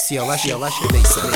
سیاوش میثم.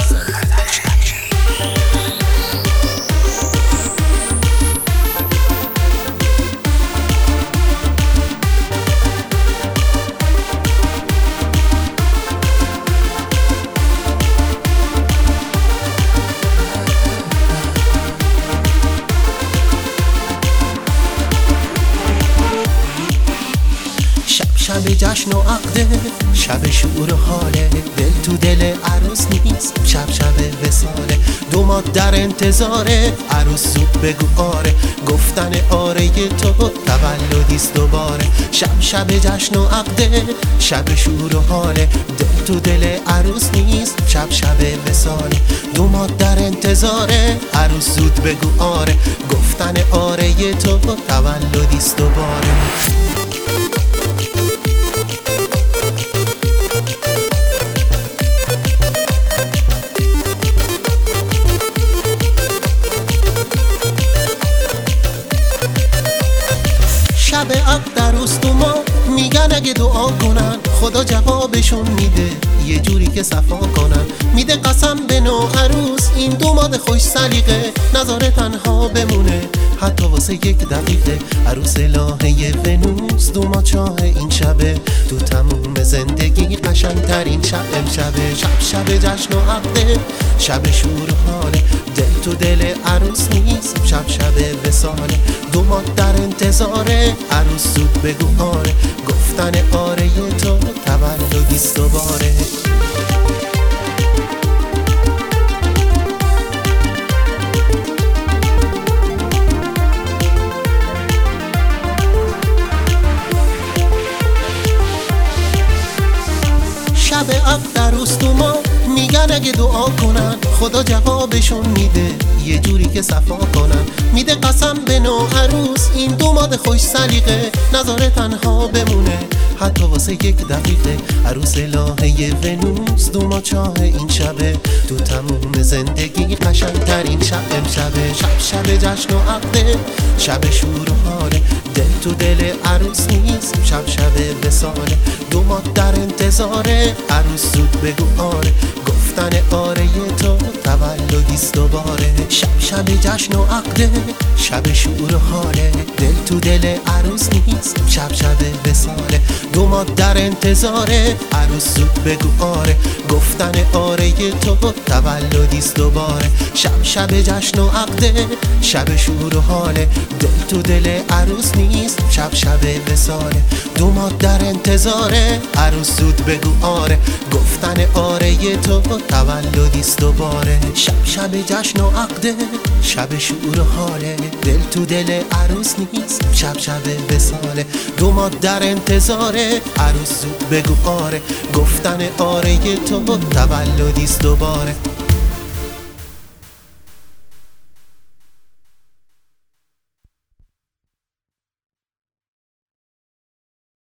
شب جشن و عقده، شب شعور و حاله، دل تو دل عروس نیست، شب وصاله. دو ماه در انتظاره، عروس زود بگو آره، گفتن آره تو تولدیست دوباره. شب جشن و عقده، شب شعور و حاله، دل تو دل عروس نیست، شب وصاله. دو ماه در انتظاره، عروس زود بگو آره، گفتن آره تو تولدیست دوباره. شب عقد عروس تو ما میگن اگه دعا کنن خدا جوابشون میده، یه جوری که صفا کنن. میده قسم به نو عروس این دو ماه خوش سلیقه نذاره تنها بمونه حتی واسه یک دقیقه. عروس الهه ونوس دو ماه چاه این شبه، تو تموم زندگی قشنگترین شب امشبه. شب جشن و عقده، شب شور و حاله، دل تو دل عروس نیست، شب وصاله. دو ماه در انتظاره، عروس زود بگو آره، گفتن آره تو تولدیست دوباره. شب عقد عروس تو ما میگن اگه دعا کنن خدا جوابشون میده، یه جوری که صفا کنن. میده قسم به نو عروس این دو ماه خوش سلیقه نذاره تنها بمونه حتی واسه یک دقیقه. عروس الهه ونوس دو ماه چاه این شبه، تو تموم زندگی قشنگترین شب امشبه. شب جشن و عقده، شب شور و حاله، دل تو دل عروس نیست، شب وصاله. دو ماه در انتظاره، عروس زود بگو آره، گفتن آره تو تولدیست دوباره. شب جشن و عقده، شب شور و حاله، دل تو دل عروس نیست، شب وصاله. دو ماه در انتظاره، عروس زود بگو آره، گفتن آره تو تولدیست دوباره. شب جشن و عقده، شب شور و حاله، دل تو دل عروس نیست، شب وصاله. دو ماه در انتظاره، عروس زود بگو آره، گفتن آره تو تولدیست دوباره. شب جشن و عقده، شب شور و حاله، دل تو دل عروس نیست، شب وصاله. دو ماه در انتظاره، عروس زود بگو آره، گفتن آره تو تولدیست دوباره.